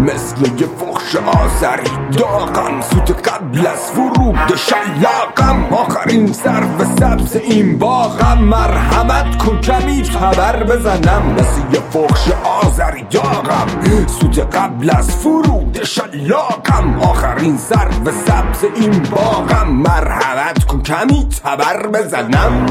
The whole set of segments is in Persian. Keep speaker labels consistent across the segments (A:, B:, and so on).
A: مثل یه فحش آذری داغم، سوت قبل از فرود شلاقم، آخرین سرو سبز این باغم، مرحمت کن کمی تبر بزنم. مثل یه فحش آذری داغم، سوت قبل از فرود شلاقم، آخرین سرو سبز این باغم، مرحمت کن کمی تبر بزنم.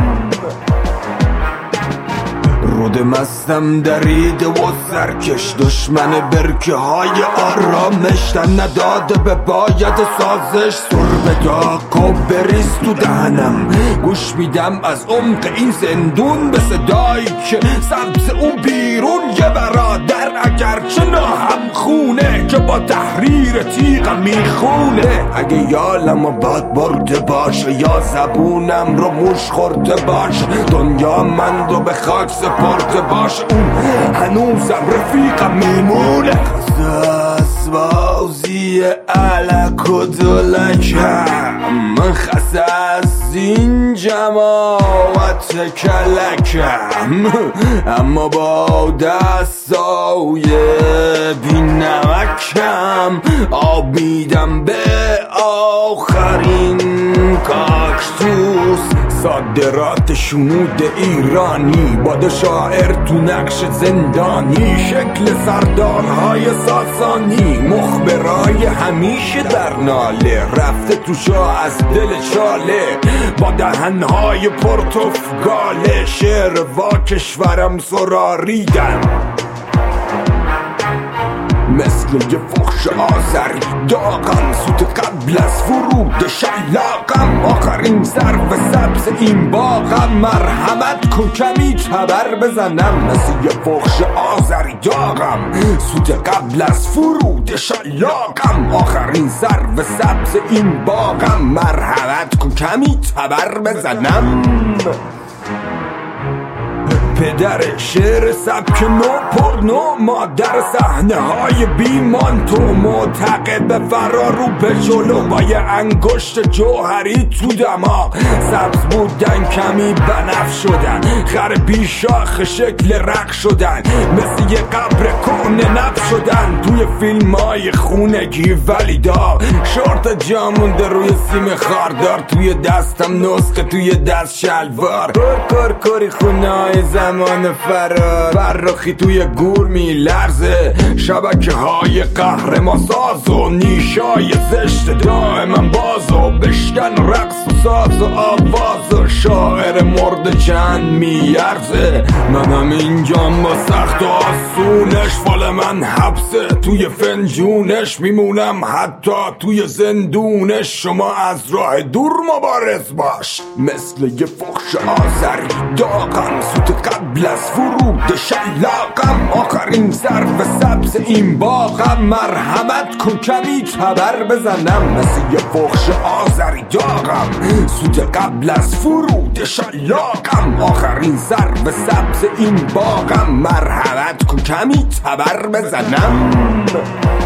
A: رود مستم دریده و سرکش، دشمن برکه های آرامش، تن نداده به باید سازش، سر به داغ و بریز تو دهنم، گوش میدم از عمق این زندون به صدایی که سبز اون بیرون، یه برادر اگرچه ناهم خونه که با تحریر تیغم میخونه. اگه یالم و باد برده باشه یا زبونم رو موش خورده باشه، دنیا من رو به خاک سپرده باشه، اون هنوزم رفیقم میمونه. خسته بازی علک و دلکم، من خسته از این جماعت کلکم، اما با دستای بی نمکم آب میدم به آخرین کاکتوس. صادرات شمود ایرانی، باد شاعر تو نقش زندانی، شکل سردارهای ساسانی، مخبرای همیشه در ناله، رفته تو شاه از دل چاله با دهنهای پرتفگاله، شعر وا کشورم سراریدن. مثل یه فحش آذری داغم، سوت قبل از فرود شلاقم، آخرین سرو سبز این باغم، مرحمت کن کمی تبر بزنم. مثل یه فحش آذری داغم، سوت قبل از فرود شلاقم، آخرین سرو سبز این باغم، مرحمت کن کمی تبر بزنم. پدر شعر سبک نو پرنو، مادر صحنه های بیمان، تو معتقد به فرارو به جلو، با یه انگشت جوهری تو دماغ، سبز بودن کمی بنفش شدن، خر بیشاخ شکل رق شدن، مثل یه قبر کهنه نب شدن، توی فیلم های خونگی ولی داغ، شورت جامونده روی سیم خاردار، توی دستم نسخه توی دست شلوار، کاری خونه های زمان فرار، فرخی توی گور میلرزه، شبکه های قهر ما ساز و نیشای زشت دائما باز و بشکن رقص و ساز و آواز و شاعر مرد چند میارزه. منم اینجام با سخت و آسونش، فال من حبسه توی فنجونش، میمونم حتی توی زندونش، شما از راه دور مبارز باش. مثل یه فحش آذری داغم، سوت قبل از فرود شلاقم، آخرین سرو سبز این باغم، مرحمت کن کمی تبر بزنم. مثل یه فحش آذری داغم، سوت قبل از فرود شلاقم، آخرین سرو سبز این باغم، مرحمت کن کمی تبر بزنم.